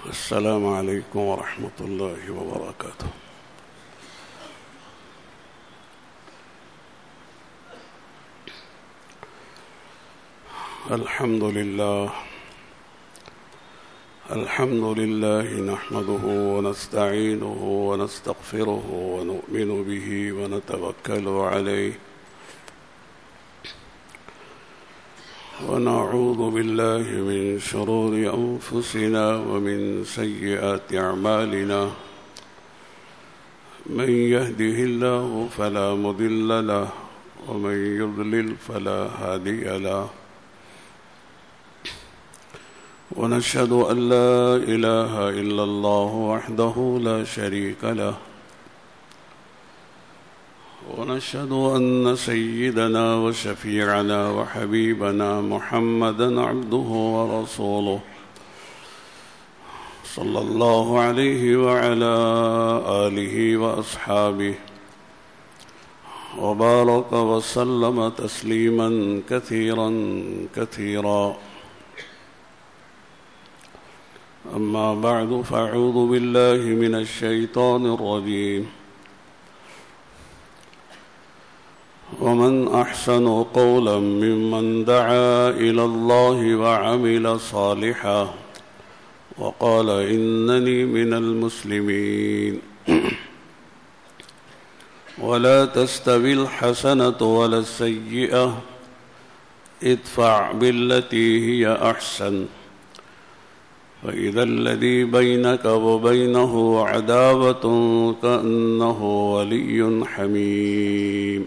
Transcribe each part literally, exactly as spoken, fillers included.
السلام عليكم ورحمة الله وبركاته. الحمد لله الحمد لله نحمده ونستعينه ونستغفره ونؤمن به ونتوكل عليه ونعوذ بالله من شرور أنفسنا ومن سيئات أعمالنا من يهده الله فلا مضل له ومن يضلل فلا هادي له ونشهد أن لا إله إلا الله وحده لا شريك له ونشهد أن سيدنا وشفيعنا وحبيبنا محمدا عبده ورسوله صلى الله عليه وعلى آله وأصحابه وبارك وسلم تسليما كثيرا كثيرا. أما بعد فأعوذ بالله من الشيطان الرجيم. ومن أحسن قولا ممن دعا إلى الله وعمل صالحا وقال إنني من المسلمين. ولا تستوي الحسنة ولا السيئة ادفع بالتي هي أحسن فإذا الذي بينك وبينه عداوة كأنه ولي حميم.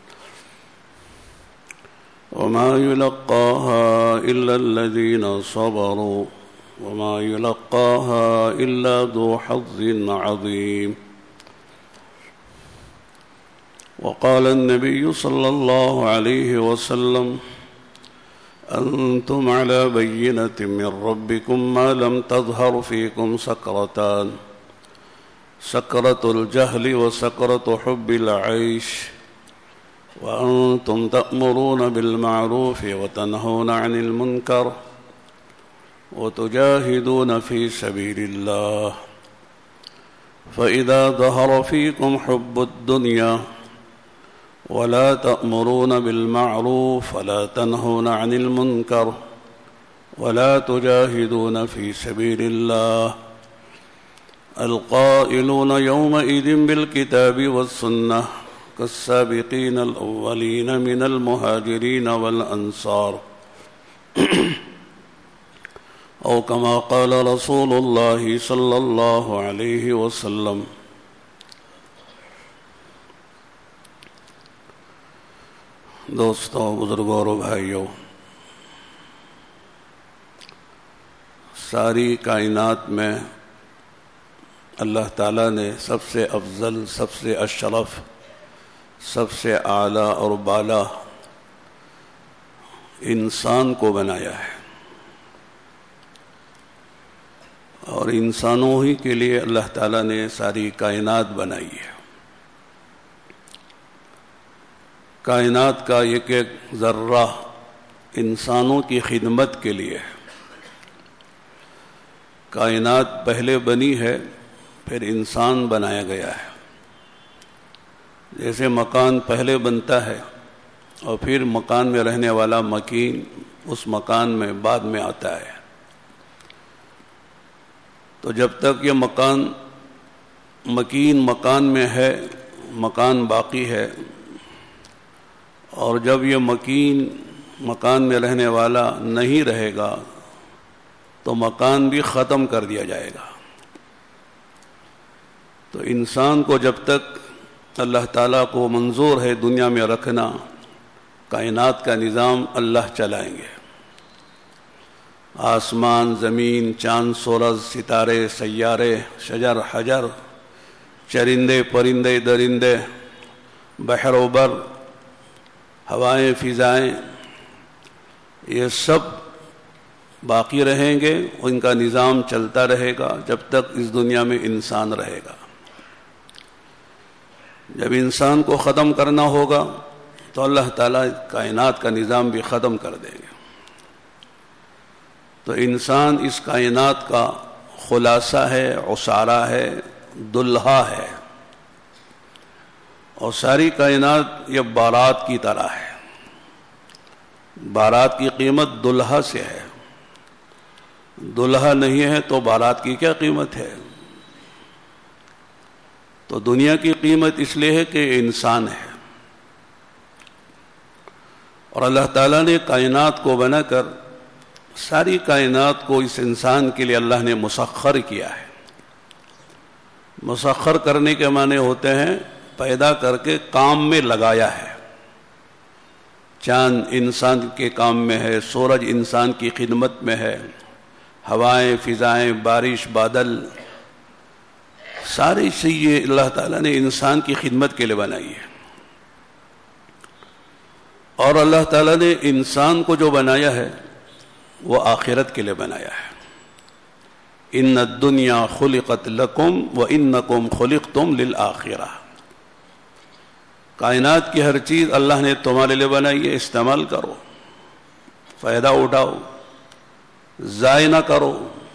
وما يلقاها إلا الذين صبروا وما يلقاها إلا ذو حظ عظيم. وقال النبي صلى الله عليه وسلم أنتم على بينة من ربكم ما لم تظهر فيكم سكرتان سكرة الجهل وسكرة حب العيش وأنتم تأمرون بالمعروف وتنهون عن المنكر وتجاهدون في سبيل الله فإذا ظهر فيكم حب الدنيا ولا تأمرون بالمعروف ولا تنهون عن المنكر ولا تجاهدون في سبيل الله القائلون يومئذ بالكتاب والسنة كالسابقين الأولين من المهاجرين والأنصار أو كما قال رسول الله صلى الله عليه وسلم. دوستوں، بزرگوں اور بھائیوں، ساری کائنات میں اللہ تعالیٰ نے سب سے افضل، سب سے اشرف، سب سے اعلیٰ اور بالا انسان کو بنایا ہے، اور انسانوں ہی کے لیے اللہ تعالیٰ نے ساری کائنات بنائی ہے. کائنات کا ایک ایک ذرہ انسانوں کی خدمت کے لیے ہے. کائنات پہلے بنی ہے، پھر انسان بنایا گیا ہے. جیسے مکان پہلے بنتا ہے اور پھر مکان میں رہنے والا مکین اس مکان میں بعد میں آتا ہے. تو جب تک یہ مکان مکین مکان میں ہے، مکان باقی ہے، اور جب یہ مکین مکان میں رہنے والا نہیں رہے گا تو مکان بھی ختم کر دیا جائے گا. تو انسان کو جب تک اللہ تعالیٰ کو منظور ہے دنیا میں رکھنا، کائنات کا نظام اللہ چلائیں گے. آسمان، زمین، چاند، سورج، ستارے، سیارے، شجر، حجر، چرندے، پرندے، درندے، بحر و بر، ہوائیں، فضائیں، یہ سب باقی رہیں گے. ان کا نظام چلتا رہے گا جب تک اس دنیا میں انسان رہے گا. جب انسان کو ختم کرنا ہوگا تو اللہ تعالیٰ کائنات کا نظام بھی ختم کر دیں گے. تو انسان اس کائنات کا خلاصہ ہے، عصارہ ہے، دلہا ہے، اور ساری کائنات یہ بارات کی طرح ہے۔ بارات کی قیمت دلہا سے ہے، دلہا نہیں ہے تو بارات کی کیا قیمت ہے؟ تو دنیا کی قیمت اس لیے ہے کہ انسان ہے، اور اللہ تعالیٰ نے کائنات کو بنا کر ساری کائنات کو اس انسان کے لیے اللہ نے مسخر کیا ہے۔ مسخر کرنے کے معنی ہوتے ہیں پیدا کر کے کام میں لگایا ہے۔ چاند انسان کے کام میں ہے، سورج انسان کی خدمت میں ہے، ہوائیں، فضائیں، بارش، بادل، ساری چیزیں اللہ تعالیٰ نے انسان کی خدمت کے لیے بنائی ہے۔ اور اللہ تعالیٰ نے انسان کو جو بنایا ہے وہ آخرت کے لیے بنایا ہے۔ ان الدنیا خلقت لکم وانکم خلقتم للآخرہ۔ کائنات کی ہر چیز اللہ نے تمہارے لیے بنائی ہے، استعمال کرو، فائدہ اٹھاؤ، ضائع نہ کرو۔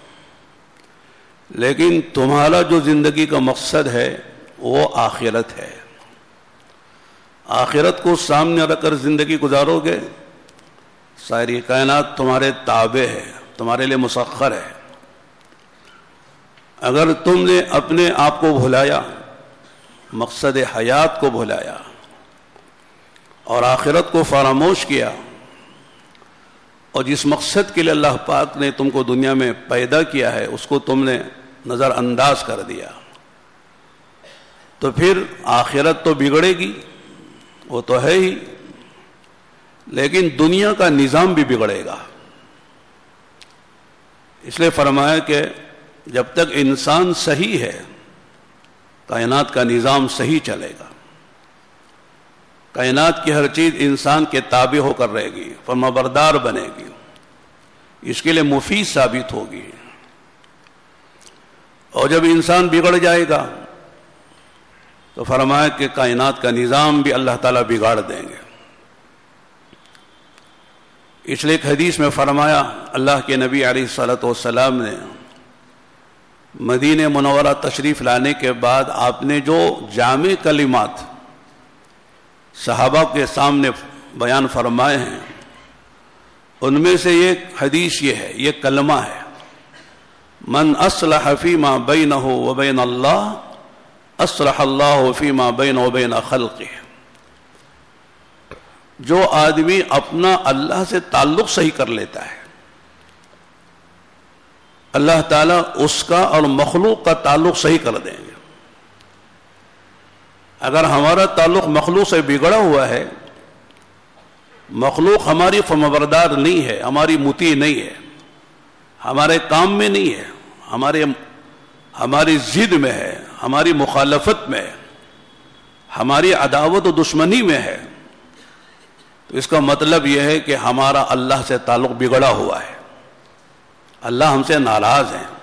لیکن تمہارا جو زندگی کا مقصد ہے وہ آخرت ہے۔ آخرت کو سامنے رکھ کر زندگی گزارو گے، ساری کائنات تمہارے تابع ہے، تمہارے لیے مسخر ہے۔ اگر تم نے اپنے آپ کو بھلایا، مقصد حیات کو بھلایا اور آخرت کو فراموش کیا، اور جس مقصد کے لیے اللہ پاک نے تم کو دنیا میں پیدا کیا ہے اس کو تم نے نظر انداز کر دیا، تو پھر آخرت تو بگڑے گی، وہ تو ہے ہی، لیکن دنیا کا نظام بھی بگڑے گا۔ اس لیے فرمایا کہ جب تک انسان صحیح ہے کائنات کا نظام صحیح چلے گا، کائنات کی ہر چیز انسان کے تابع ہو کر رہے گی، فرمانبردار بنے گی، اس کے لیے مفید ثابت ہوگی۔ اور جب انسان بگڑ جائے گا تو فرمایا کہ کائنات کا نظام بھی اللہ تعالیٰ بگاڑ دیں گے۔ اس لیے ایک حدیث میں فرمایا، اللہ کے نبی علیہ الصلوۃ والسلام نے مدینہ منورہ تشریف لانے کے بعد آپ نے جو جامع کلمات صحابہ کے سامنے بیان فرمائے ہیں، ان میں سے ایک حدیث یہ ہے، یہ کلمہ ہے، من اصلح فیما بینہ وبین اللہ اصلح اللہ فیما بینہ وبین خلقہ۔ جو آدمی اپنا اللہ سے تعلق صحیح کر لیتا ہے، اللہ تعالیٰ اس کا اور مخلوق کا تعلق صحیح کر دیں گے۔ اگر ہمارا تعلق مخلوق سے بگڑا ہوا ہے، مخلوق ہماری فرمانبردار نہیں ہے، ہماری مطیع نہیں ہے، ہمارے کام میں نہیں ہے، ہمارے ہماری ضد میں ہے، ہماری مخالفت میں ہے، ہماری عداوت و دشمنی میں ہے، تو اس کا مطلب یہ ہے کہ ہمارا اللہ سے تعلق بگڑا ہوا ہے، اللہ ہم سے ناراض ہیں۔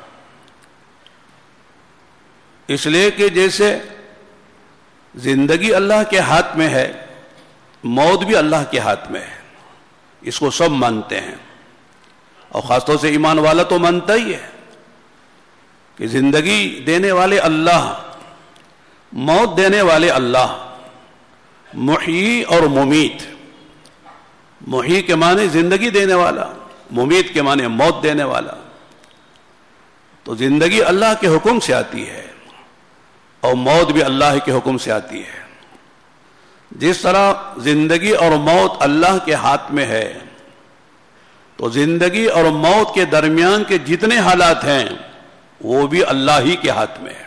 اس لیے کہ جیسے زندگی اللہ کے ہاتھ میں ہے، موت بھی اللہ کے ہاتھ میں ہے، اس کو سب مانتے ہیں، اور خاص طور سے ایمان والا تو مانتا ہی ہے کہ زندگی دینے والے اللہ، موت دینے والے اللہ، محیی اور ممیت۔ محیی کے معنی زندگی دینے والا، ممیت کے معنی موت دینے والا۔ تو زندگی اللہ کے حکم سے آتی ہے اور موت بھی اللہ کے حکم سے آتی ہے۔ جس طرح زندگی اور موت اللہ کے ہاتھ میں ہے، تو زندگی اور موت کے درمیان کے جتنے حالات ہیں وہ بھی اللہ ہی کے ہاتھ میں ہے۔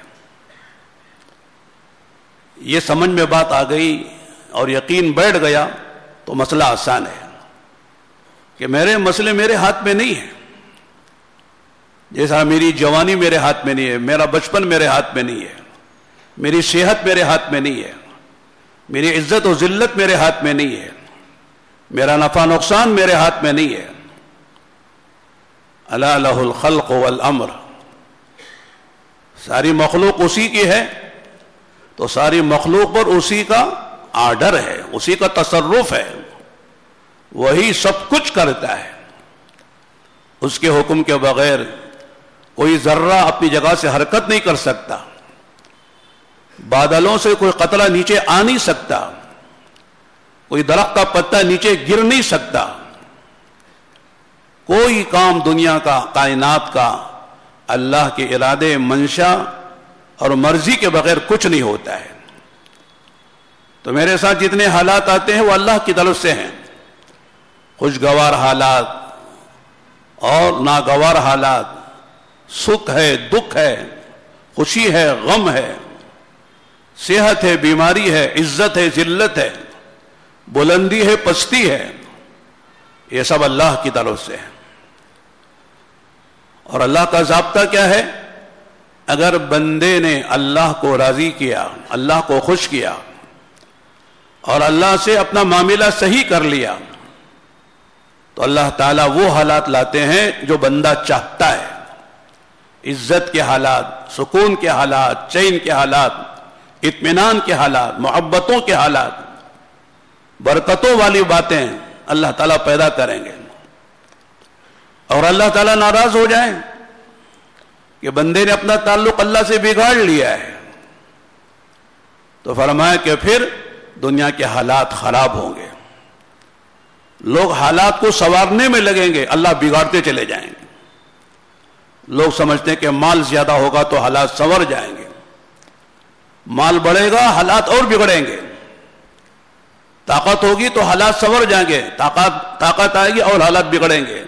یہ سمجھ میں بات آ گئی اور یقین بیٹھ گیا تو مسئلہ آسان ہے کہ میرے مسئلے میرے ہاتھ میں نہیں ہے۔ جیسا میری جوانی میرے ہاتھ میں نہیں ہے، میرا بچپن میرے ہاتھ میں نہیں ہے، میری صحت میرے ہاتھ میں نہیں ہے، میری عزت و ذلت میرے ہاتھ میں نہیں ہے، میرا نفع نقصان میرے ہاتھ میں نہیں ہے۔ الا لہ الخلق والامر، ساری مخلوق اسی کی ہے تو ساری مخلوق پر اسی کا آرڈر ہے، اسی کا تصرف ہے، وہی سب کچھ کرتا ہے۔ اس کے حکم کے بغیر کوئی ذرہ اپنی جگہ سے حرکت نہیں کر سکتا، بادلوں سے کوئی قطرہ نیچے آ نہیں سکتا، کوئی درخت کا پتا نیچے گر نہیں سکتا، کوئی کام دنیا کا، کائنات کا اللہ کے ارادے، منشا اور مرضی کے بغیر کچھ نہیں ہوتا ہے۔ تو میرے ساتھ جتنے حالات آتے ہیں وہ اللہ کی طرف سے ہیں، خوشگوار حالات اور ناگوار حالات، سکھ ہے، دکھ ہے، خوشی ہے، غم ہے، صحت ہے، بیماری ہے، عزت ہے، ذلت ہے، بلندی ہے، پستی ہے، یہ سب اللہ کی طرف سے ہے۔ اور اللہ کا ضابطہ کیا ہے؟ اگر بندے نے اللہ کو راضی کیا، اللہ کو خوش کیا اور اللہ سے اپنا معاملہ صحیح کر لیا تو اللہ تعالیٰ وہ حالات لاتے ہیں جو بندہ چاہتا ہے، عزت کے حالات، سکون کے حالات، چین کے حالات، اطمینان کے حالات، محبتوں کے حالات، برکتوں والی باتیں اللہ تعالیٰ پیدا کریں گے۔ اور اللہ تعالیٰ ناراض ہو جائیں کہ بندے نے اپنا تعلق اللہ سے بگاڑ لیا ہے تو فرمایا کہ پھر دنیا کے حالات خراب ہوں گے، لوگ حالات کو سنوارنے میں لگیں گے، اللہ بگاڑتے چلے جائیں گے۔ لوگ سمجھتے ہیں کہ مال زیادہ ہوگا تو حالات سنور جائیں گے، مال بڑھے گا حالات اور بگڑیں گے، طاقت ہوگی تو حالات سنور جائیں گے، طاقت طاقت آئے گی اور حالات بگڑیں گے،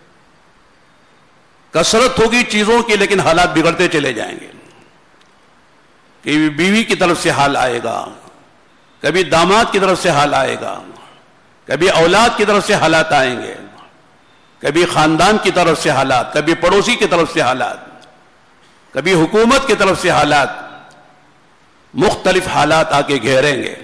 کثرت ہوگی چیزوں کی لیکن حالات بگڑتے چلے جائیں گے۔ کبھی بیوی کی طرف سے حال آئے گا، کبھی داماد کی طرف سے حال آئے گا، کبھی اولاد کی طرف سے حالات آئیں گے، کبھی خاندان کی طرف سے حالات، کبھی پڑوسی کی طرف سے حالات، کبھی حکومت کی طرف سے حالات، مختلف حالات آ کے گھیریں گے۔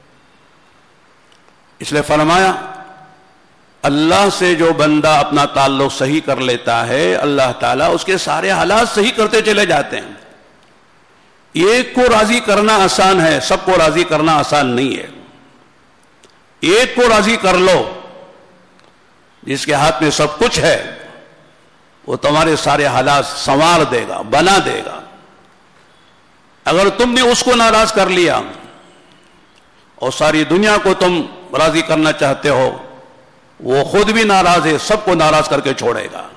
اس لیے فرمایا اللہ سے جو بندہ اپنا تعلق صحیح کر لیتا ہے اللہ تعالیٰ اس کے سارے حالات صحیح کرتے چلے جاتے ہیں۔ ایک کو راضی کرنا آسان ہے، سب کو راضی کرنا آسان نہیں ہے۔ ایک کو راضی کر لو، جس کے ہاتھ میں سب کچھ ہے وہ تمہارے سارے حالات سنوار دے گا، بنا دے گا۔ اگر تم نے اس کو ناراض کر لیا اور ساری دنیا کو تم راضی کرنا چاہتے ہو، وہ خود بھی ناراض ہے، سب کو ناراض کر کے چھوڑے گا۔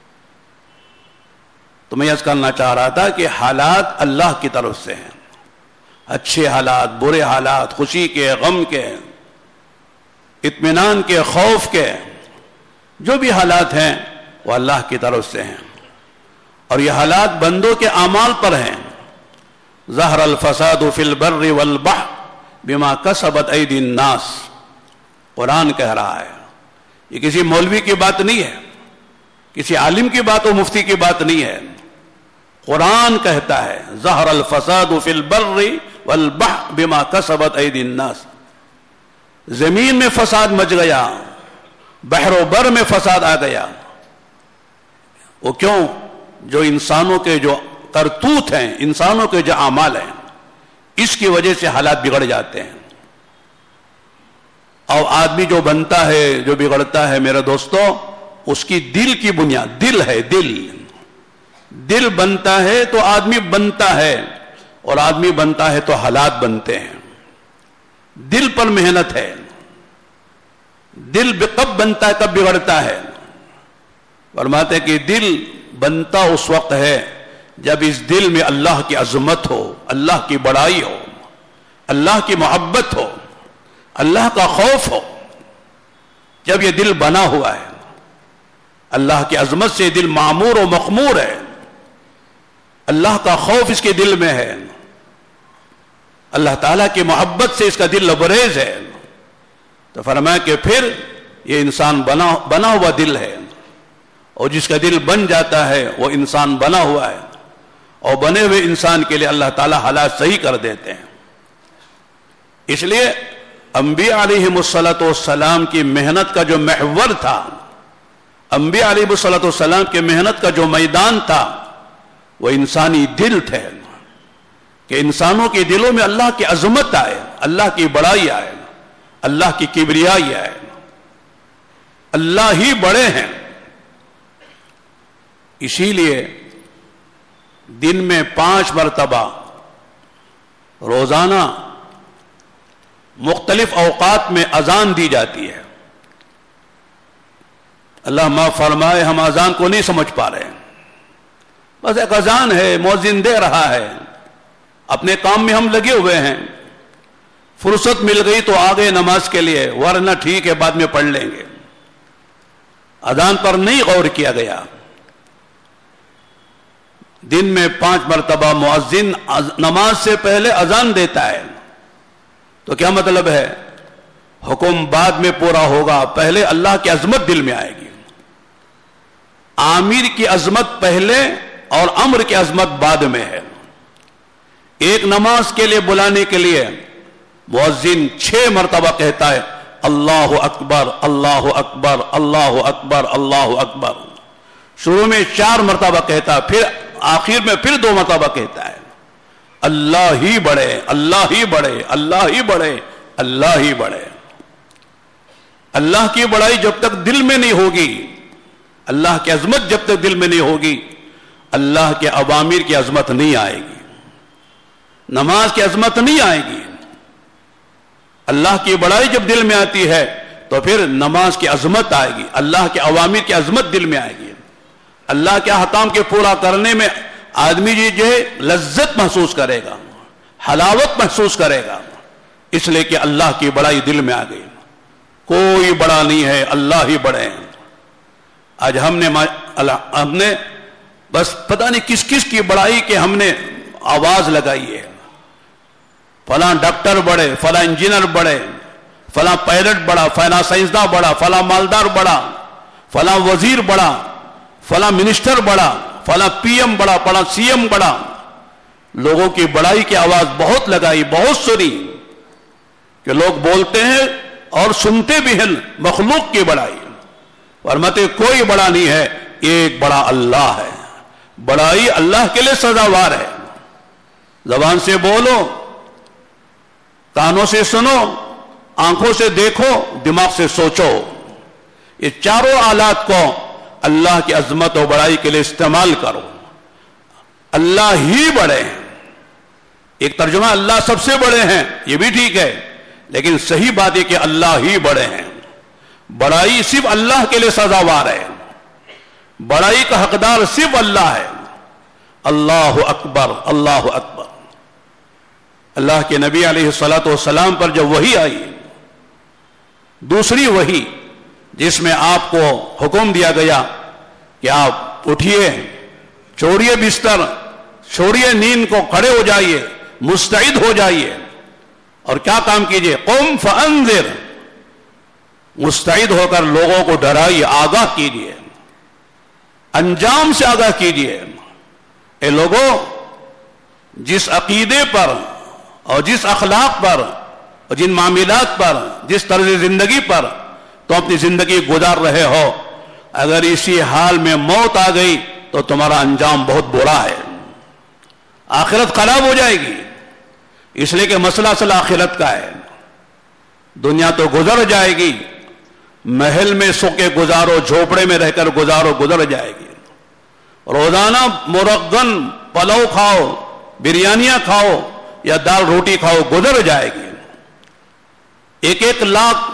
تو میں یہ کرنا چاہ رہا تھا کہ حالات اللہ کی طرف سے ہیں، اچھے حالات، برے حالات، خوشی کے، غم کے، اطمینان کے، خوف کے، جو بھی حالات ہیں وہ اللہ کی طرف سے ہیں، اور یہ حالات بندوں کے اعمال پر ہیں۔ ظہر الفساد فی البر والبحر بما کسبت ایدی الناس، قرآن کہہ رہا ہے، یہ کسی مولوی کی بات نہیں ہے، کسی عالم کی بات و مفتی کی بات نہیں ہے، قرآن کہتا ہے ظہر الفساد فی البر والبحر بما کسبت ایدی الناس۔ زمین میں فساد مچ گیا، بحر و بر میں فساد آ گیا، وہ کیوں؟ جو انسانوں کے جو کرتوت ہیں، انسانوں کے جو اعمال ہیں، اس کی وجہ سے حالات بگڑ جاتے ہیں۔ اور آدمی جو بنتا ہے، جو بگڑتا ہے میرے دوستو، اس کی دل کی بنیاد، دل ہے، دل دل بنتا ہے تو آدمی بنتا ہے، اور آدمی بنتا ہے تو حالات بنتے ہیں۔ دل پر محنت ہے، دل کب بنتا ہے کب بگڑتا ہے؟ فرماتے کہ دل بنتا اس وقت ہے جب اس دل میں اللہ کی عظمت ہو، اللہ کی بڑائی ہو، اللہ کی محبت ہو، اللہ کا خوف ہو۔ جب یہ دل بنا ہوا ہے، اللہ کی عظمت سے دل معمور و مخمور ہے، اللہ کا خوف اس کے دل میں ہے، اللہ تعالیٰ کی محبت سے اس کا دل لبریز ہے، تو فرمایا کہ پھر یہ انسان بنا بنا ہوا دل ہے، اور جس کا دل بن جاتا ہے وہ انسان بنا ہوا ہے، اور بنے ہوئے انسان کے لیے اللہ تعالیٰ حالات صحیح کر دیتے ہیں۔ اس لیے انبیاء علیہم الصلاۃ والسلام کی محنت کا جو محور تھا، انبیاء علیہم الصلاۃ والسلام کی محنت کا جو میدان تھا، وہ انسانی دل تھے، کہ انسانوں کے دلوں میں اللہ کی عظمت آئے، اللہ کی بڑائی آئے، اللہ کی کبریائی آئے، اللہ ہی بڑے ہیں۔ اسی لیے دن میں پانچ مرتبہ روزانہ مختلف اوقات میں اذان دی جاتی ہے. اللہ معاف فرمائے ہم اذان کو نہیں سمجھ پا رہے ہیں. بس ایک اذان ہے, مؤذن دے رہا ہے, اپنے کام میں ہم لگے ہوئے ہیں, فرصت مل گئی تو آگے نماز کے لیے, ورنہ ٹھیک ہے بعد میں پڑھ لیں گے. اذان پر نہیں غور کیا گیا. دن میں پانچ مرتبہ مؤذن نماز سے پہلے اذان دیتا ہے, تو کیا مطلب ہے؟ حکم بعد میں پورا ہوگا, پہلے اللہ کی عظمت دل میں آئے گی. آمیر کی عظمت پہلے اور امر کی عظمت بعد میں ہے. ایک نماز کے لیے بلانے کے لیے مؤذن چھ مرتبہ کہتا ہے اللہ اکبر اللہ اکبر اللہ اکبر اللہ اکبر. شروع میں چار مرتبہ کہتا ہے, پھر آخر میں پھر دو مرتبہ کہتا ہے اللہ ہی بڑے اللہ ہی بڑے اللہ ہی بڑے اللہ ہی بڑے. اللہ کی بڑائی جب تک دل میں نہیں ہوگی, اللہ کی عظمت جب تک دل میں نہیں ہوگی, اللہ کے اوامر کی عظمت نہیں آئے گی, نماز کی عظمت نہیں آئے گی. اللہ کی بڑائی جب دل میں آتی ہے تو پھر نماز کی عظمت آئے گی, اللہ کے اوامر کی عظمت دل میں آئے گی. اللہ کے احکام کے پورا کرنے میں آدمی جی جو ہے لذت محسوس کرے گا, حلاوت محسوس کرے گا, اس لیے کہ اللہ کی بڑائی دل میں آ گئی. کوئی بڑا نہیں ہے, اللہ ہی بڑے ہیں. آج ہم نے ہم نے بس پتہ نہیں کس کس کی بڑائی کے ہم نے آواز لگائی ہے. فلاں ڈاکٹر بڑے, فلاں انجینئر بڑے, فلاں پائلٹ بڑا, فلاں سائنسداں بڑا, فلاں مالدار بڑا, فلاں وزیر بڑا, فلاں منسٹر بڑا, فلاں پی ایم بڑا, فلاں سی ایم بڑا. لوگوں کی بڑائی کی آواز بہت لگائی, بہت سنی, کہ لوگ بولتے ہیں اور سنتے بھی ہیں مخلوق کی بڑائی. فرماتے کوئی بڑا نہیں ہے, ایک بڑا اللہ ہے. بڑائی اللہ کے لیے سزاوار ہے. زبان سے بولو, کانوں سے سنو, آنکھوں سے دیکھو, دماغ سے سوچو. یہ چاروں آلات کو اللہ کی عظمت و بڑائی کے لیے استعمال کرو. اللہ ہی بڑے ہیں. ایک ترجمہ اللہ سب سے بڑے ہیں, یہ بھی ٹھیک ہے, لیکن صحیح بات ہے کہ اللہ ہی بڑے ہیں. بڑائی صرف اللہ کے لیے سزاوار ہے. بڑائی کا حقدار صرف اللہ ہے. اللہ اکبر اللہ اکبر. اللہ کے نبی علیہ الصلاۃ والسلام پر جب وحی آئی, دوسری وحی جس میں آپ کو حکم دیا گیا کہ آپ اٹھیے, چھوڑیے بستر, چھوڑیے نیند کو, کھڑے ہو جائیے, مستعد ہو جائیے, اور کیا کام کیجیے؟ قم فانذر, مستعد ہو کر لوگوں کو ڈرائیے, آگاہ کیجیے, انجام سے آگاہ کیجیے. اے لوگوں, جس عقیدے پر اور جس اخلاق پر اور جن معاملات پر, جس طرز زندگی پر تم اپنی زندگی گزار رہے ہو, اگر اسی حال میں موت آ گئی تو تمہارا انجام بہت برا ہے. آخرت خراب ہو جائے گی. اس لیے کہ مسئلہ اصل آخرت کا ہے. دنیا تو گزر جائے گی, محل میں سو کے گزارو, جھوپڑے میں رہ کر گزارو, گزر جائے گی. روزانہ مرغن پلو کھاؤ, بریانیاں کھاؤ یا دال روٹی کھاؤ, گزر جائے گی. ایک ایک لاکھ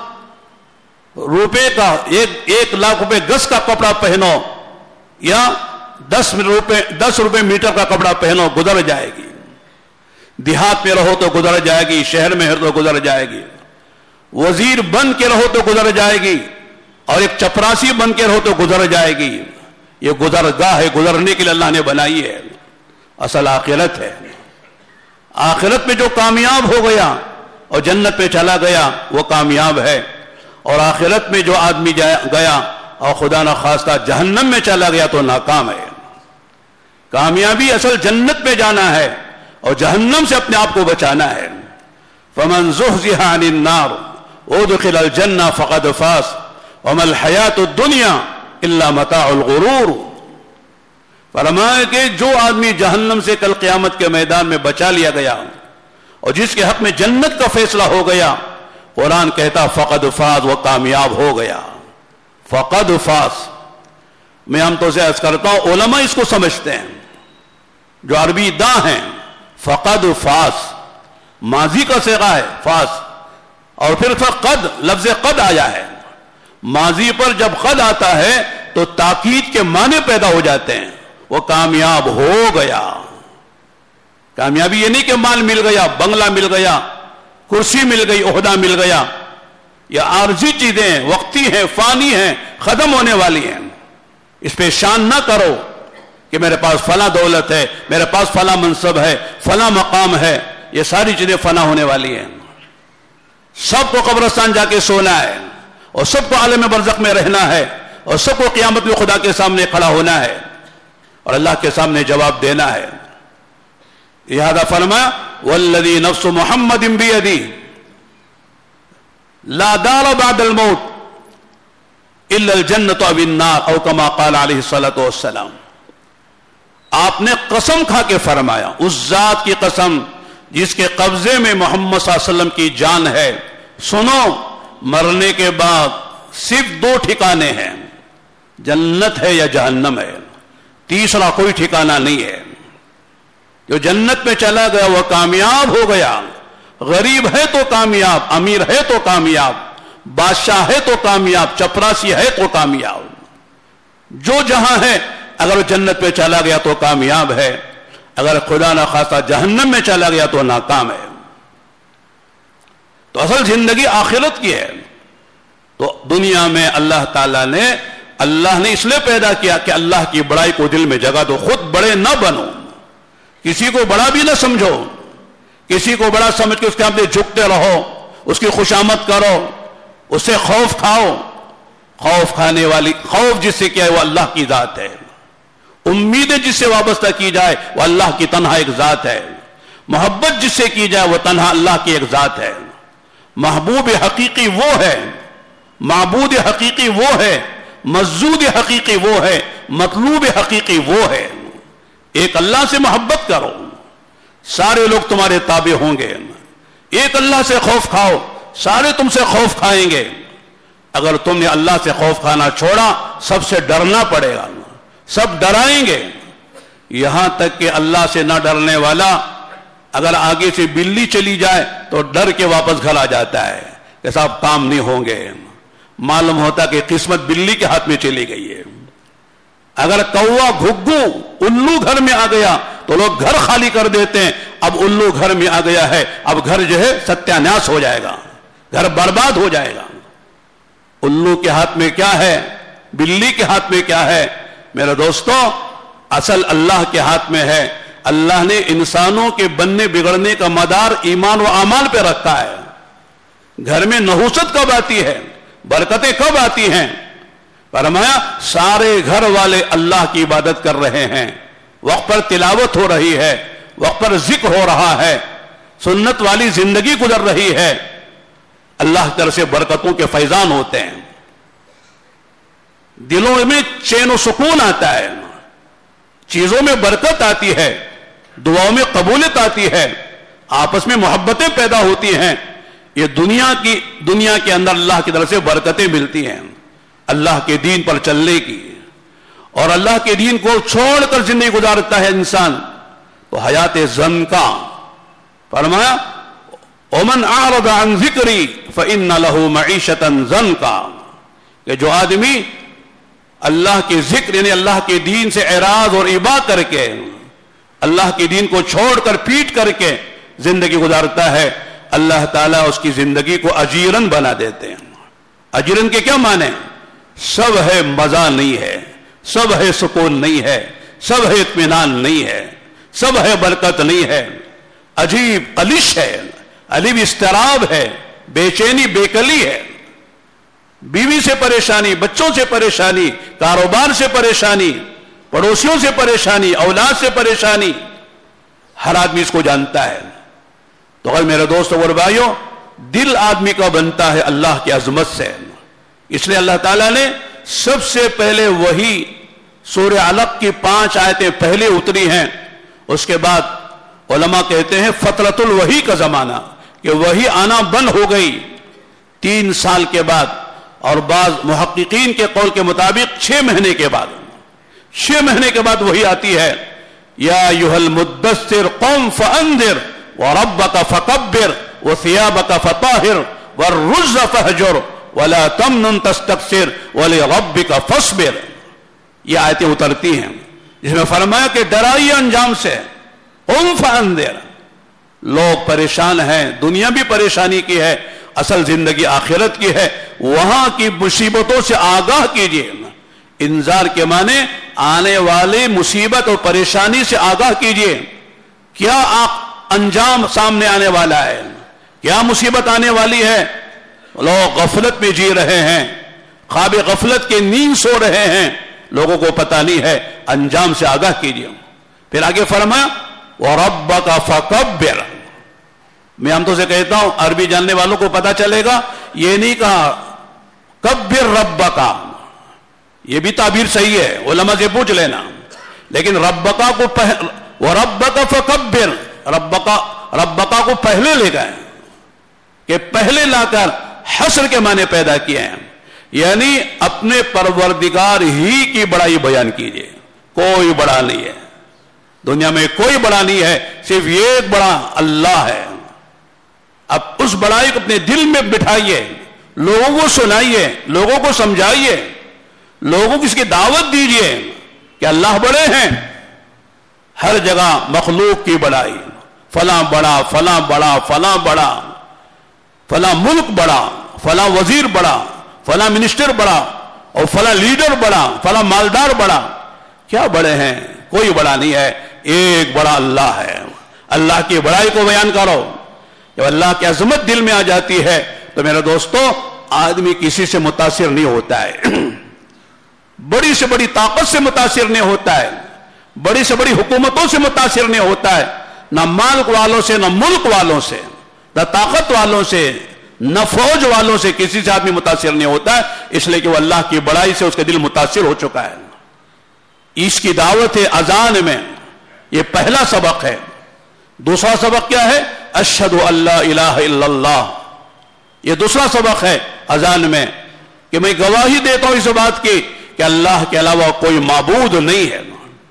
روپے کا ایک ایک لاکھ روپے گز کا کپڑا پہنو یا دس روپے دس روپے میٹر کا کپڑا پہنو, گزر جائے گی. دیہات میں رہو تو گزر جائے گی, شہر میں رہو تو گزر جائے گی. وزیر بن کے رہو تو گزر جائے گی, اور ایک چپراسی بن کے رہو تو گزر جائے گی. یہ گزر گاہ ہے, گزرنے کے لیے اللہ نے بنائی ہے. اصل آخرت ہے. آخرت میں جو کامیاب ہو گیا اور جنت پہ چلا گیا وہ کامیاب ہے, اور آخرت میں جو آدمی گیا اور خدا نخواستہ جہنم میں چلا گیا تو ناکام ہے. کامیابی اصل جنت میں جانا ہے اور جہنم سے اپنے آپ کو بچانا ہے. فمن زحزح عن النار وادخل الجنہ فقد فاز وما الحیات الدنیا الا متاع الغرور. فرمایا کہ جو آدمی جہنم سے کل قیامت کے میدان میں بچا لیا گیا اور جس کے حق میں جنت کا فیصلہ ہو گیا, قرآن کہتا فقد فاز, وہ کامیاب ہو گیا. فقد فاز. میں ہم تو سے عرض کرتا ہوں, علماء اس کو سمجھتے ہیں. جو عربی داں ہیں، فقد فاس ماضی کا صیغہ ہے فاس، اور پھر قد لفظ قد آیا ہے. ماضی پر جب قد آتا ہے تو تاکید کے معنی پیدا ہو جاتے ہیں. وہ کامیاب ہو گیا. کامیابی یہ نہیں کہ مال مل گیا، بنگلہ مل گیا، کرسی مل گئی، عہدہ مل گیا. یہ عارضی چیزیں ہیں، وقتی ہیں، فانی ہیں، ختم ہونے والی ہیں. اس پہ شان نہ کرو کہ میرے پاس فلاں دولت ہے، میرے پاس فلاں منصب ہے، فلاں مقام ہے. یہ ساری چیزیں فنا ہونے والی ہیں. سب کو قبرستان جا کے سونا ہے، اور سب کو عالم برزخ میں رہنا ہے، اور سب کو قیامت میں خدا کے سامنے کھڑا ہونا ہے اور اللہ کے سامنے جواب دینا ہے. لہذا فرمایا والذی نفس محمد بیدی لا دار بعد الموت الا الجنت او النار او کما قال علیہ الصلوۃ والسلام. آپ نے قسم کھا کے فرمایا، اس ذات کی قسم جس کے قبضے میں محمد صلی اللہ علیہ وسلم کی جان ہے، سنو مرنے کے بعد صرف دو ٹھکانے ہیں، جنت ہے یا جہنم ہے، تیسرا کوئی ٹھکانہ نہیں ہے. جو جنت میں چلا گیا وہ کامیاب ہو گیا. غریب ہے تو کامیاب، امیر ہے تو کامیاب، بادشاہ ہے تو کامیاب، چپراسی ہے تو کامیاب. جو جہاں ہے اگر وہ جنت پہ چلا گیا تو کامیاب ہے، اگر خدا نہ خواستہ جہنم میں چلا گیا تو ناکام ہے. تو اصل زندگی آخرت کی ہے. تو دنیا میں اللہ تعالیٰ نے اللہ نے اس لیے پیدا کیا کہ اللہ کی بڑائی کو دل میں جگہ دو. خود بڑے نہ بنو، کسی کو بڑا بھی نہ سمجھو. کسی کو بڑا سمجھ کے اس کے سامنے جھکتے رہو، اس کی خوشامد کرو، اس سے خوف کھاؤ. خوف کھانے والی، خوف جس سے کیا ہے وہ اللہ کی ذات ہے. امیدیں جس سے وابستہ کی جائے وہ اللہ کی تنہا ایک ذات ہے. محبت جس سے کی جائے وہ تنہا اللہ کی ایک ذات ہے. محبوب حقیقی وہ ہے، معبود حقیقی وہ ہے، مسجود حقیقی وہ ہے، مطلوب حقیقی وہ ہے. ایک اللہ سے محبت کرو، سارے لوگ تمہارے تابع ہوں گے. ایک اللہ سے خوف کھاؤ، سارے تم سے خوف کھائیں گے. اگر تم نے اللہ سے خوف کھانا چھوڑا سب سے ڈرنا پڑے گا، سب ڈرائیں گے. یہاں تک کہ اللہ سے نہ ڈرنے والا اگر آگے سے بلی چلی جائے تو ڈر کے واپس گھر آ جاتا ہے کہ صاحب کام نہیں ہوں گے. معلوم ہوتا کہ قسمت بلی کے ہاتھ میں چلی گئی ہے. اگر کوا گھگو الو گھر میں آ گیا تو لوگ گھر خالی کر دیتے ہیں. اب الو گھر میں آ گیا ہے، اب گھر جو ہے ستیاناش ہو جائے گا، گھر برباد ہو جائے گا. الو کے ہاتھ میں کیا ہے، بلی کے ہاتھ میں کیا ہے؟ میرے دوستو اصل اللہ کے ہاتھ میں ہے. اللہ نے انسانوں کے بننے بگڑنے کا مدار ایمان و اعمال پہ رکھا ہے. گھر میں نحوست کب آتی ہے، برکتیں کب آتی ہیں؟ فرمایا سارے گھر والے اللہ کی عبادت کر رہے ہیں، وقت پر تلاوت ہو رہی ہے، وقت پر ذکر ہو رہا ہے، سنت والی زندگی گزر رہی ہے. اللہ کی طرف سے برکتوں کے فیضان ہوتے ہیں. دلوں میں چین و سکون آتا ہے، چیزوں میں برکت آتی ہے، دعاؤں میں قبولیت آتی ہے، آپس میں محبتیں پیدا ہوتی ہیں. یہ دنیا کی دنیا کے اندر اللہ کی طرف سے برکتیں ملتی ہیں اللہ کے دین پر چلنے کی. اور اللہ کے دین کو چھوڑ کر زندگی گزارتا ہے انسان تو حیات زن کا. فرمایا ومن اعرض عن ذکری فإن له معیشۃ ضنکا، کہ جو آدمی اللہ کے ذکر یعنی اللہ کے دین سے اعراض اور ابا کر کے، اللہ کے دین کو چھوڑ کر پیٹ کر کے زندگی گزارتا ہے، اللہ تعالیٰ اس کی زندگی کو اجیرن بنا دیتے ہیں. اجیرن کے کیا معنی؟ سب ہے مزہ نہیں ہے، سب ہے سکون نہیں ہے، سب ہے اطمینان نہیں ہے، سب ہے برکت نہیں ہے. عجیب علش ہے، علیب استراب ہے، بے چینی بے کلی ہے. بیوی سے پریشانی، بچوں سے پریشانی، کاروبار سے پریشانی، پڑوسیوں سے پریشانی، اولاد سے پریشانی. ہر آدمی اس کو جانتا ہے. تو اگر میرے دوست اور بھائیوں، دل آدمی کا بنتا ہے اللہ کی عظمت سے. اس لیے اللہ تعالیٰ نے سب سے پہلے وہی سورہ علق کی پانچ آیتیں پہلے اتری ہیں. اس کے بعد علماء کہتے ہیں فترۃ الوحی کا زمانہ، کہ وہی آنا بند ہو گئی تین سال کے بعد، اور بعض محققین کے قول کے مطابق چھ مہینے کے بعد. چھ مہینے کے بعد وہی آتی ہے. या अय्युहल मुद्दस्सिर क़ुम फ़अन्ज़िर वरब्बक फ़कब्बिर वसियाबक फ़ताहिर वर्रुज़्ज़ फ़हजुर वला तमनुन तस्तक्सिर वलिरब्बिक फ़स्बिर। ये आयतें उतरती हैं जिसमें फरमाया कि डराइए अंजाम से। क़ुम फ़अन्ज़िर, लोग परेशान हैं, दुनिया भी परेशानी की है, असल जिंदगी आखिरत की है, वहां की मुसीबतों से आगाह कीजिए। इंजार के माने आने वाली मुसीबत और परेशानी से आगाह कीजिए। क्या आप अंजाम सामने आने वाला है, क्या मुसीबत आने वाली है। लोग गफलत में जी रहे हैं, ख्वाब गफलत के नींद सो रहे हैं, लोगों को पता नहीं है, अंजाम से आगाह कीजिए। फिर आगे फरमाया वरब्बक फ़कब्बिर। मैं हम तो से कहता हूं, अरबी जानने वालों को पता चलेगा, ये नहीं कहा कब्बिर रब्बका, ये भी ताबीर सही है, उलमा से पूछ लेना, लेकिन रब्बका को पह, वरब्बक फ़कब्बिर, रब्बका रब्बका को पहले ले गए कि पहले लाकर हस्र के माने पैदा किए हैं, यानी अपने परवरदिगार ही की बड़ाई बयान कीजिए। कोई बड़ा नहीं है दुनिया में, कोई बड़ा नहीं है, सिर्फ एक बड़ा अल्लाह है। अब उस बड़ाई को अपने दिल में बिठाइए, लोगों को सुनाइए, लोगों को समझाइए, लोगों को इसकी दावत दीजिए कि अल्लाह बड़े हैं। हर जगह मखलूक की बड़ाई, फला बड़ा, फला बड़ा, फला बड़ा, फला मुल्क बड़ा, फला वजीर बड़ा, फला मिनिस्टर बड़ा, और फला लीडर बड़ा, फला मालदार बड़ा। क्या बड़े हैं? कोई बड़ा नहीं है, एक बड़ा अल्लाह है। अल्लाह की बड़ाई को बयान करो। जब अल्लाह की अजमत दिल में आ जाती है तो मेरे दोस्तों, आदमी किसी से मुतासिर नहीं होता है, बड़ी से बड़ी ताकत से मुतासिर नहीं होता है, बड़ी से बड़ी हुकूमतों से मुतासिर नहीं होता है, न माल वालों से, न मुल्क वालों से, न ताकत वालों से, न फौज वालों से, किसी से आदमी मुतासिर नहीं होता है, इसलिए कि वह अल्लाह की बड़ाई से उसका दिल मुतासिर हो चुका है। इसकी दावत है अजान में, यह पहला सबक है। दूसरा सबक क्या है? अशहदु अल्ला इलाहा इल्लल्लाह। यह दूसरा सबक है अजान में कि मैं गवाही देता हूं इस बात की कि अल्लाह के अलावा कोई माबूद नहीं है।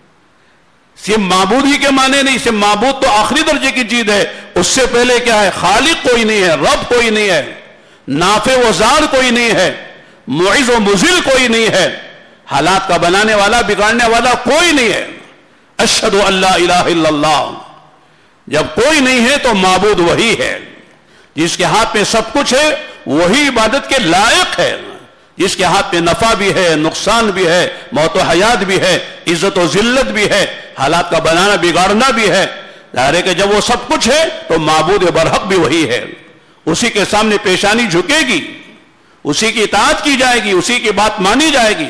सिर्फ माबूद ही के माने नहीं, सिर्फ माबूद तो आखिरी दर्जे की चीज है, उससे पहले क्या है? खालिक कोई नहीं है, रब कोई नहीं है, नाफे वजार कोई नहीं है, मुइज़ व मुज़िल कोई नहीं है, हालात का बनाने वाला बिगाड़ने वाला कोई नहीं है। अशहदु अल्ला इलाहा इल्लल्लाह। जब कोई नहीं है तो माबूद वही है, जिसके हाथ में सब कुछ है, वही इबादत के लायक है, जिसके हाथ में नफा भी है, नुकसान भी है, मौत व हयात भी है, इज्जत व जिल्लत भी है, हालात का बनाना बिगाड़ना भी है। जाहिर है कि जब वो सब कुछ है तो माबूद बरहक भी वही है। उसी के सामने पेशानी झुकेगी, उसी की इताअत की जाएगी, उसी की बात मानी जाएगी।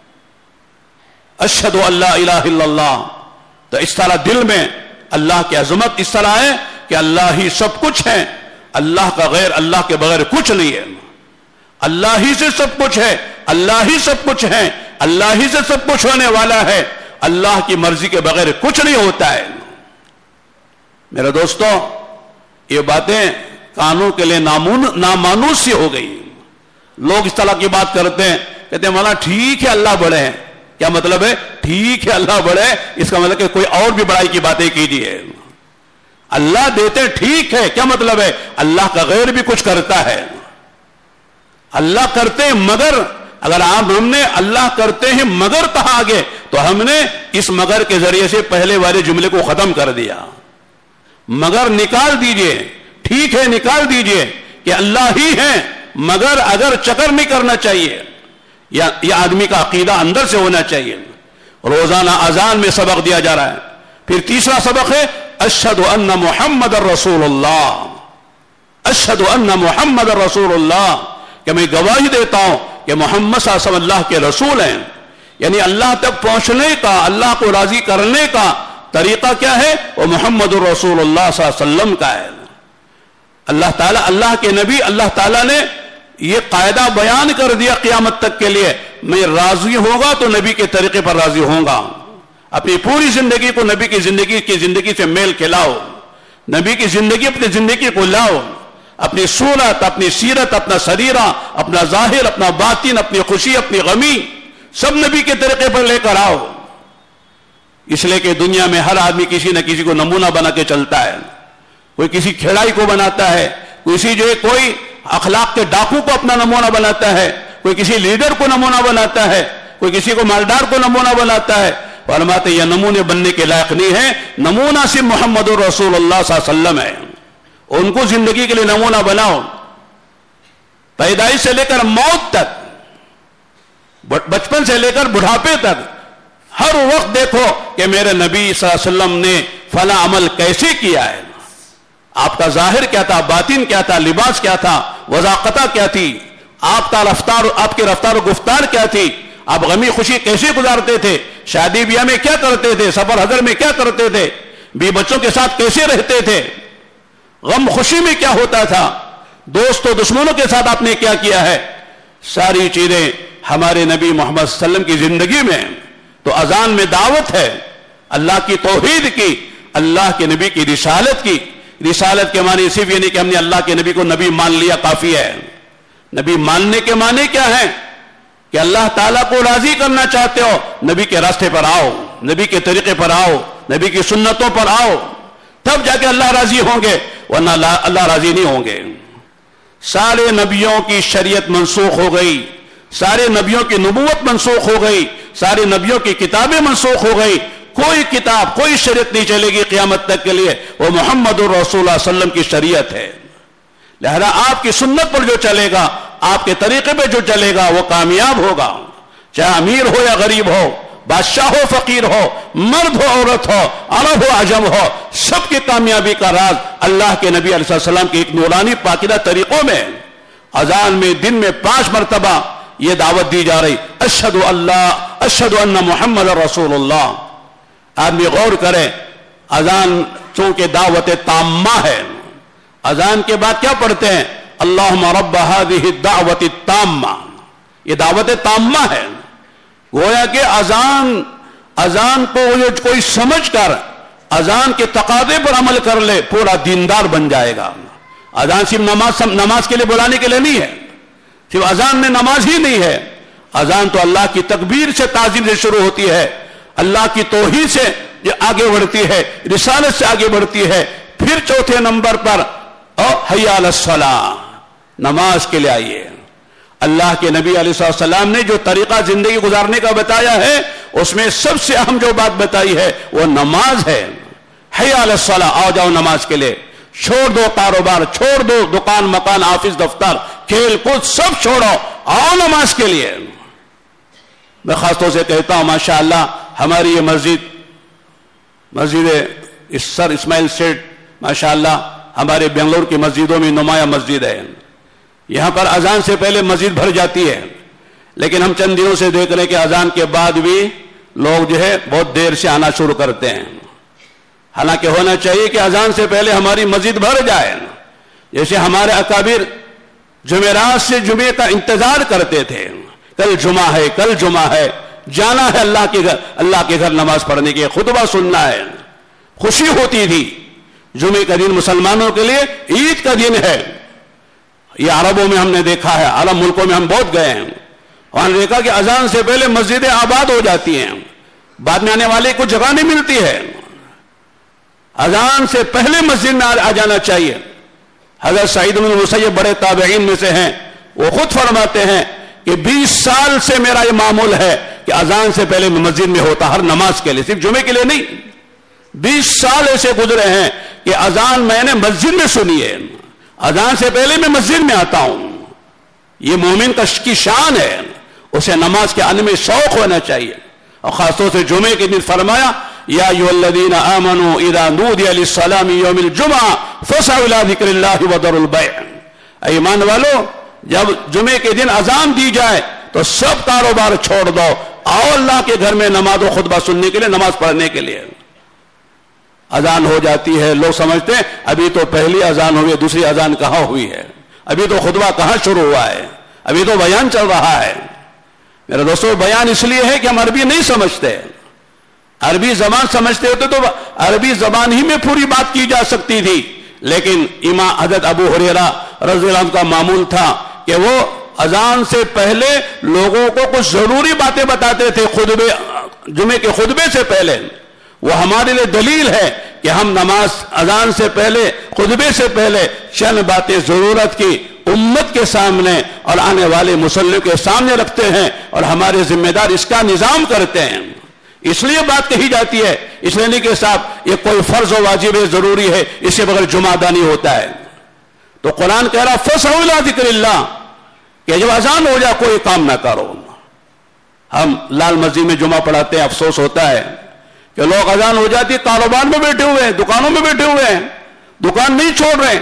अशहदु अल्ला इलाहा इल्लल्लाह। तो इस तरह दिल में अल्लाह की अजमत इस तरह है कि अल्लाह ही सब कुछ है, अल्लाह का गैर, अल्लाह के बगैर कुछ नहीं है। अल्लाह ही से सब कुछ है, अल्लाह ही सब कुछ है, अल्लाह ही से सब कुछ होने वाला है, अल्लाह की मर्जी के बगैर कुछ नहीं होता है। मेरे दोस्तों, ये बातें कानों के लिए नामून नामानूस सी हो गई। लोग इस तरह की बात करते हैं, कहते हैं मौलाना ठीक है अल्लाह बड़े हैं। क्या मतलब है? ठीक है अल्लाह बड़े है, इसका मतलब कि कोई और भी बड़ाई की बातें कीजिए। अल्लाह देते ठीक है, क्या मतलब है? अल्लाह का गैर भी कुछ करता है। अल्लाह करते हैं मगर, अगर आप हमने अल्लाह करते हैं मगर कहा आगे, तो हमने इस मगर के जरिए से पहले वाले जुमले को खत्म कर दिया। मगर निकाल दीजिए, ठीक है निकाल दीजिए कि अल्लाह ही है, मगर अगर चकर नहीं करना चाहिए। या यह आदमी का अकीदा अंदर से होना चाहिए। रोजाना अजान में सबक दिया जा रहा है। फिर तीसरा सबक है अशहदु अन्ना मुहम्मद रसूलुल्लाह। अशहदु अन्ना मुहम्मद रसूलुल्लाह, कि मैं गवाही देता हूं कि मोहम्मद सल्लल्लाहु अलैहि वसल्लम अल्लाह के रसूल हैं। यानी अल्लाह तक पहुंचने का, अल्लाह को राजी करने का तरीका क्या है? वो मोहम्मद रसूलुल्लाह सल्लल्लाहु अलैहि वसल्लम का है। अल्लाह ताला, अल्लाह के नबी, अल्लाह ताला ने ये कायदा बयान कर दिया क़यामत तक के लिए, मैं राजी होगा तो नबी के तरीके पर राजी होगा। अपनी पूरी जिंदगी को नबी की जिंदगी की जिंदगी से मेल खिलाओ, नबी की जिंदगी अपनी जिंदगी को लाओ, अपनी सूरत, अपनी सीरत, अपना शरीरा, अपना जाहिर, अपना बातिन, अपनी खुशी, अपनी गमी, सब नबी के तरीके पर लेकर आओ। اس لیے کہ دنیا میں ہر آدمی کسی نہ کسی کو نمونہ بنا کے چلتا ہے. کوئی کسی کھلاڑی کو بناتا ہے, کسی جو ہے کوئی اخلاق کے ڈاکو کو اپنا نمونہ بناتا ہے, کوئی کسی لیڈر کو نمونہ بناتا ہے, کوئی کسی کو مالدار کو نمونہ بناتا ہے. فرماتے یہ نمونے بننے کے لائق نہیں ہے. نمونہ صرف محمد رسول اللہ صلی اللہ علیہ وسلم ہے. ان کو زندگی کے لیے نمونہ بناؤ, پیدائش سے لے کر موت تک, بچپن سے لے کر بڑھاپے تک, ہر وقت دیکھو کہ میرے نبی صلی اللہ علیہ وسلم نے فلاں عمل کیسے کیا ہے. آپ کا ظاہر کیا تھا, باطن کیا تھا, لباس کیا تھا, وضاقتہ کیا تھی, آپ کا رفتار, آپ کی رفتار و گفتار کیا تھی, آپ غمی خوشی کیسے گزارتے تھے, شادی بیاہ میں کیا کرتے تھے, سفر حضر میں کیا کرتے تھے, بی بچوں کے ساتھ کیسے رہتے تھے, غم خوشی میں کیا ہوتا تھا, دوست و دشمنوں کے ساتھ آپ نے کیا کیا ہے. ساری چیزیں ہمارے نبی محمد صلی اللہ علیہ وسلم کی زندگی میں. تو اذان میں دعوت ہے اللہ کی توحید کی, اللہ کے نبی کی رسالت کی. رسالت کے معنی صرف یہ نہیں کہ ہم نے اللہ کے نبی کو نبی مان لیا کافی ہے. نبی ماننے کے معنی کیا ہے کہ اللہ تعالیٰ کو راضی کرنا چاہتے ہو, نبی کے راستے پر آؤ, نبی کے طریقے پر آؤ, نبی کی سنتوں پر آؤ, تب جا کے اللہ راضی ہوں گے, ورنہ اللہ راضی نہیں ہوں گے. سارے نبیوں کی شریعت منسوخ ہو گئی, سارے نبیوں کی نبوت منسوخ ہو گئی, سارے نبیوں کی کتابیں منسوخ ہو گئی. کوئی کتاب, کوئی شریعت نہیں چلے گی قیامت تک کے لیے, وہ محمد الرسول اللہ صلی اللہ علیہ وسلم کی شریعت ہے. لہذا آپ کی سنت پر جو چلے گا, آپ کے طریقے پہ جو چلے گا, وہ کامیاب ہوگا. چاہے امیر ہو یا غریب ہو, بادشاہ ہو فقیر ہو, مرد ہو عورت ہو, عرب ہو عجم ہو, سب کی کامیابی کا راز اللہ کے نبی علیہ السلام کے ایک نورانی پاکیزہ طریقوں میں. اذان میں دن میں پانچ مرتبہ یہ دعوت دی جا رہی, اشہد اللہ اشہد ان محمد رسول اللہ. آدمی غور کرے, اذان چونکہ دعوت تامہ ہے, اذان کے بعد کیا پڑھتے ہیں, اللہم رب هذه الدعوت التامہ. یہ دعوت تامہ ہے. گویا کہ اذان اذان کو کوئی سمجھ کر اذان کے تقاضے پر عمل کر لے, پورا دیندار بن جائے گا. اذان صرف نماز نماز کے لیے بلانے کے لیے نہیں ہے, صرف اذان میں نماز ہی نہیں ہے. اذان تو اللہ کی تکبیر سے, تعظیم سے شروع ہوتی ہے, اللہ کی توحید سے آگے بڑھتی ہے, رسالت سے آگے بڑھتی ہے. پھر چوتھے نمبر پر حی علی الصلاۃ, نماز کے لیے آئیے. اللہ کے نبی علیہ السلام نے جو طریقہ زندگی گزارنے کا بتایا ہے, اس میں سب سے اہم جو بات بتائی ہے وہ نماز ہے. حی علی الصلاۃ, آؤ جاؤ نماز کے لیے. چھوڑ دو کاروبار, چھوڑ دو دکان مکان آفس دفتر, کھیل کود سب چھوڑو, آؤ نماز کے لیے. میں خاص طور سے کہتا ہوں ماشاءاللہ ہماری یہ مسجد مسجد سر اسماعیل سیٹ ماشاءاللہ ہمارے بنگلور کی مسجدوں میں نمایاں مسجد ہے. یہاں پر اذان سے پہلے مسجد بھر جاتی ہے, لیکن ہم چند دنوں سے دیکھ رہے ہیں کہ اذان کے بعد بھی لوگ جو ہے بہت دیر سے آنا شروع کرتے ہیں. حالانکہ ہونا چاہیے کہ اذان سے پہلے ہماری مسجد بھر جائے. جیسے ہمارے اکابر جمعرات سے جمعے کا انتظار کرتے تھے, کل جمعہ ہے کل جمعہ ہے, جانا ہے اللہ کے گھر, اللہ کے گھر نماز پڑھنے کے, خطبہ سننا ہے. خوشی ہوتی تھی. جمعے کا دن مسلمانوں کے لیے عید کا دن ہے. یہ عربوں میں ہم نے دیکھا ہے, عرب ملکوں میں ہم بہت گئے ہیں, وہاں نے دیکھا کہ اذان سے پہلے مسجدیں آباد ہو جاتی ہیں, بعد میں آنے والے کو جگہ نہیں ملتی ہے. اذان سے پہلے مسجد میں آ جانا چاہیے. حضرت سعید بن مسیب بڑے تابعین میں سے ہیں, وہ خود فرماتے ہیں کہ بیس سال سے میرا یہ معمول ہے کہ اذان سے پہلے میں مسجد میں ہوتا, ہر نماز کے لیے, صرف جمعے کے لیے نہیں. بیس سال ایسے گزرے ہیں کہ اذان میں نے مسجد میں سنی ہے, اذان سے پہلے میں مسجد میں آتا ہوں. یہ مومن کی شان ہے, اسے نماز کے آنے میں شوق ہونا چاہیے. اور خاص طور سے جمعے کے دن فرمایا یا ایھا الذین آمنوا اذا نودی للصلاۃ یوم الجمعہ فاسعوا الی ذکر اللہ وذروا البیع. ایمان والو, جب جمعے کے دن اذان دی جائے تو سب کاروبار چھوڑ دو, آؤ اللہ کے گھر میں نماز و خطبہ سننے کے لیے, نماز پڑھنے کے لیے. اذان ہو جاتی ہے, لوگ سمجھتے ہیں ابھی تو پہلی اذان ہوئی, دوسری اذان کہاں ہوئی ہے, ابھی تو خطبہ کہاں شروع ہوا ہے, ابھی تو بیان چل رہا ہے. میرے دوستو, بیان اس لیے ہے کہ ہم عربی نہیں سمجھتے. عربی زبان سمجھتے ہوتے تو عربی زبان ہی میں پوری بات کی جا سکتی تھی. لیکن امام حضرت ابو ہریرہ رضی اللہ عنہ کا معمول تھا کہ وہ اذان سے پہلے لوگوں کو کچھ ضروری باتیں بتاتے تھے, خطبے جمعے کے خطبے سے پہلے. وہ ہمارے لیے دلیل ہے کہ ہم نماز اذان سے پہلے خطبے سے پہلے چند باتیں ضرورت کی امت کے سامنے اور آنے والے مسلموں کے سامنے رکھتے ہیں اور ہمارے ذمہ دار اس کا نظام کرتے ہیں. اس لیے بات کہی جاتی ہے، اس لیے نہیں کہ صاحب یہ کوئی فرض و واجب ہے، ضروری ہے، اس سے بغیر جمعہ ادا نہیں ہوتا ہے. تو قرآن کہہ رہا فَاسْعَوْا إِلَىٰ ذِكْرِ اللَّهِ کہ جب اذان ہو جائے کوئی کام نہ کرو. ہم لال مسجد میں جمعہ پڑھاتے ہیں، افسوس ہوتا ہے کہ لوگ اذان ہو جاتی کاروبار میں بیٹھے ہوئے ہیں، دکانوں میں بیٹھے ہوئے ہیں، دکان نہیں چھوڑ رہے ہیں.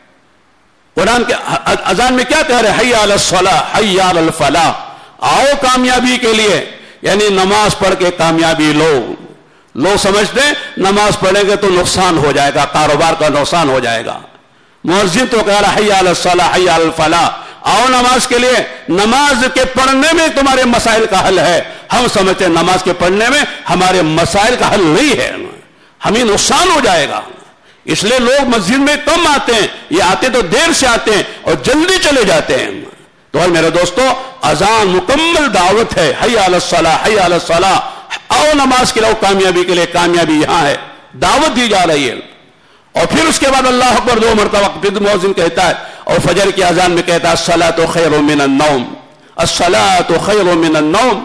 قرآن کے اذان میں کیا کہہ رہے ہیں؟ حی علی الصلاۃ حی علی الفلاح، آؤ کامیابی کے لیے، یعنی نماز پڑھ کے کامیابی لو. لوگ سمجھتے ہیں نماز پڑھیں گے تو نقصان ہو جائے گا، کاروبار کا نقصان ہو جائے گا. مؤذن تو کہہ رہا حی علی الصلاۃ حی علی الفلاح، آؤ نماز کے لیے. نماز کے پڑھنے میں تمہارے مسائل کا حل ہے. ہم سمجھتے ہیں نماز کے پڑھنے میں ہمارے مسائل کا حل نہیں ہے، ہمیں نقصان ہو جائے گا. اس لیے لوگ مسجد میں کم آتے ہیں، یہ آتے تو دیر سے آتے ہیں اور جلدی چلے جاتے ہیں. تو اور میرے دوستو اذان مکمل دعوت ہے، حی علی الصلاۃ حی علی الصلاۃ، آؤ نماز کے لیے، کامیابی کے لیے. کامیابی یہاں ہے، دعوت دی جا رہی ہے. اور پھر اس کے بعد اللہ اکبر دو مرتبہ پھر مؤذن کہتا ہے، اور فجر کی اذان میں کہتا ہے الصلاۃ خیر من النوم، الصلاۃ خیر من النوم.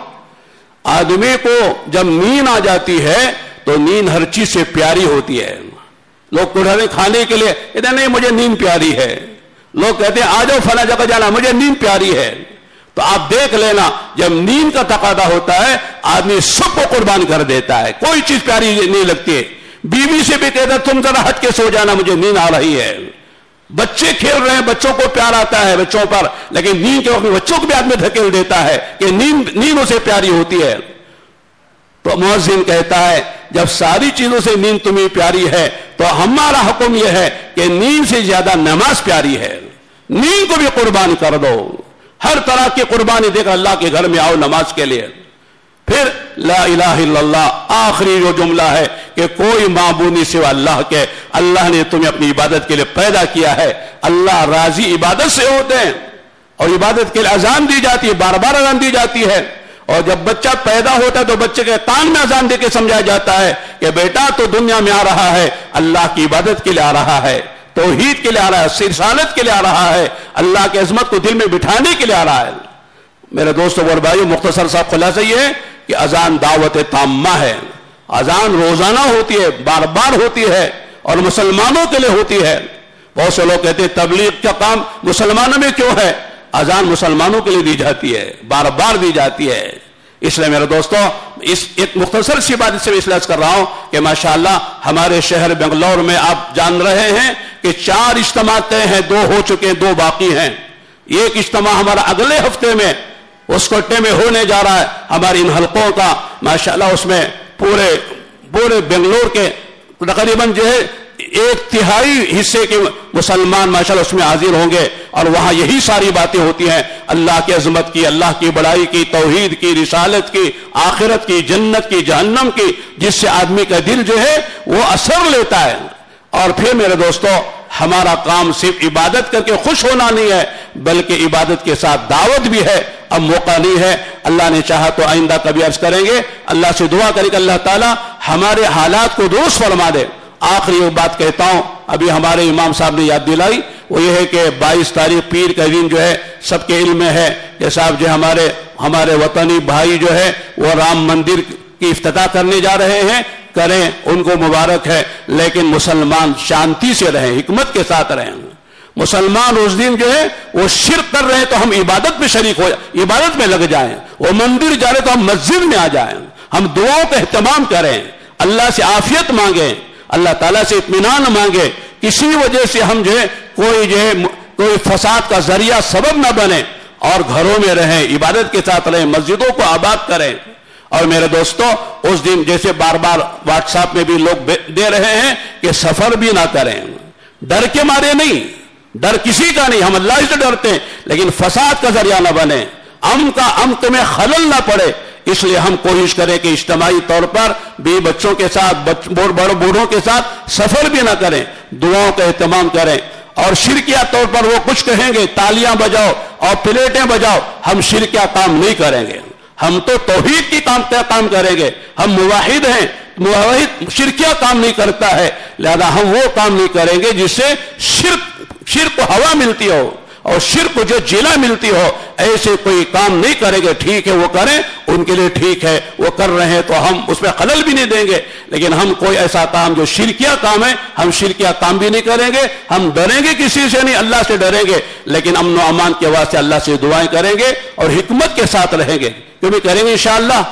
آدمی کو جب نیند آ جاتی ہے تو نیند ہر چیز سے پیاری ہوتی ہے. لوگ پڑھنے کھانے کے لیے کہتے ہیں نہیں مجھے نیند پیاری ہے. لوگ کہتے ہیں آ جاؤ فلاں جگہ جانا، مجھے نیند پیاری ہے. تو آپ دیکھ لینا جب نیند کا تقاضا ہوتا ہے آدمی سب کو قربان کر دیتا ہے، کوئی چیز پیاری نہیں لگتی ہے. بیوی سے بھی کہتا ہے تم ذرا ہٹ کے سو جانا، مجھے نیند آ رہی ہے. بچے کھیل رہے ہیں، بچوں کو پیار آتا ہے بچوں پر، لیکن نیند کے وقت میں بچوں کو بھی آدمی دھکیل دیتا ہے کہ نیند نیند اسے پیاری ہوتی ہے. تو مؤذن کہتا ہے جب ساری چیزوں سے نیند تمہیں پیاری ہے تو ہمارا حکم یہ ہے کہ نیند سے زیادہ نماز پیاری ہے. نیند کو بھی قربان کر دو، ہر طرح کی قربانی دے کر اللہ کے گھر میں آؤ نماز کے لیے. پھر لا الہ الا اللہ، آخری جو جملہ ہے کہ کوئی معبود نہیں سوا اللہ کے. اللہ نے تمہیں اپنی عبادت کے لیے پیدا کیا ہے، اللہ راضی عبادت سے ہوتے ہیں. اور عبادت کے لیے اذان دی جاتی ہے، بار بار اذان دی جاتی ہے. اور جب بچہ پیدا ہوتا ہے تو بچے کے کان میں اذان دے کے سمجھایا جاتا ہے کہ بیٹا تو دنیا میں آ رہا ہے، اللہ کی عبادت کے لیے آ رہا ہے، توحید کے لیے آ رہا ہے، رسالت کے لیے آ رہا ہے، اللہ کی عظمت کو دل میں بٹھانے کے لیے آ رہا ہے. میرے دوستوں اور بھائیو، مختصر صاحب خلاصہ یہ ہے کہ اذان دعوت تامہ ہے. اذان روزانہ ہوتی ہے، بار بار ہوتی ہے اور مسلمانوں کے لیے ہوتی ہے. بہت سے لوگ کہتے ہیں تبلیغ کا کام مسلمانوں میں کیوں ہے؟ اذان مسلمانوں کے لیے دی جاتی ہے، بار بار دی جاتی ہے. اس لیے میرے دوستو اس ایک مختصر سی بات سے اصلاح کر رہا ہوں کہ ماشاءاللہ ہمارے شہر بنگلور میں آپ جان رہے ہیں کہ چار اجتماع طے ہیں، دو ہو چکے ہیں، دو باقی ہیں. ایک اجتماع ہمارا اگلے ہفتے میں اس کوٹے میں ہونے جا رہا ہے، ہماری ان حلقوں کا. ماشاءاللہ اس میں پورے پورے بنگلور کے تقریباً جو ہے ایک تہائی حصے کے مسلمان ماشاءاللہ اس میں حاضر ہوں گے. اور وہاں یہی ساری باتیں ہوتی ہیں، اللہ کی عظمت کی، اللہ کی بڑائی کی، توحید کی، رسالت کی، آخرت کی، جنت کی، جہنم کی، جس سے آدمی کا دل جو ہے وہ اثر لیتا ہے. اور پھر میرے دوستو ہمارا کام صرف عبادت کر کے خوش ہونا نہیں ہے بلکہ عبادت کے ساتھ دعوت بھی ہے. اب موقع نہیں ہے، اللہ نے چاہا تو آئندہ کبھی عرض کریں گے. اللہ سے دعا کرے کہ اللہ تعالی ہمارے حالات کو درست فرما دے. آخری ایک بات کہتا ہوں، ابھی ہمارے امام صاحب نے یاد دلائی، وہ یہ ہے کہ بائیس تاریخ پیر کا دن جو ہے سب کے علم میں ہے کہ صاحب جو ہمارے ہمارے وطنی بھائی جو ہے وہ رام مندر کی افتتاح کرنے جا رہے ہیں. کریں، ان کو مبارک ہے، لیکن مسلمان شانتی سے رہیں، حکمت کے ساتھ رہیں. مسلمان اس دن جو ہے وہ شرک کر رہے ہیں تو ہم عبادت میں شریک ہو جائیں، عبادت میں لگ جائیں. وہ مندر جا رہے تو ہم مسجد میں آ جائیں، ہم دعاؤں کا اہتمام کریں، اللہ سے عافیت مانگیں، اللہ تعالیٰ سے اطمینان مانگے. کسی وجہ سے ہم جو ہے کوئی جو ہے کوئی فساد کا ذریعہ سبب نہ بنے اور گھروں میں رہیں، عبادت کے ساتھ رہیں، مسجدوں کو آباد کریں. اور میرے دوستو اس دن جیسے بار بار واٹس ایپ میں بھی لوگ دے رہے ہیں کہ سفر بھی نہ کریں. ڈر کے مارے نہیں، ڈر کسی کا نہیں، ہم اللہ سے ڈرتے ہیں، لیکن فساد کا ذریعہ نہ بنے، امن کا امن میں خلل نہ پڑے. اس لیے ہم کوشش کریں کہ اجتماعی طور پر بھی بچوں کے ساتھ بڑے بوڑھوں کے ساتھ سفر بھی نہ کریں، دعاؤں کا اہتمام کریں. اور شرکیہ طور پر وہ کچھ کہیں گے، تالیاں بجاؤ اور پلیٹیں بجاؤ، ہم شرکیہ کام نہیں کریں گے. ہم تو توحید کی کام کام کریں گے. ہم موحد ہیں، मुवाहिद शिरकिया काम नहीं करता है, लिहाजा हम वो काम नहीं करेंगे जिससे शिरक शिरक को हवा मिलती हो और शिरक को जो जिला मिलती हो, ऐसे कोई काम नहीं करेंगे। ठीक है वो करें, उनके लिए ठीक है, वो कर रहे हैं तो हम उसमें खलल भी नहीं देंगे, लेकिन हम कोई ऐसा काम जो शिरकिया काम है, हम शिरकिया काम भी नहीं करेंगे। हम डरेंगे किसी से नहीं, अल्लाह से डरेंगे, लेकिन अमन व अमान के वास्ते अल्लाह से दुआएं करेंगे और हिकमत के साथ रहेंगे, क्योंकि करेंगे इंशाअल्लाह।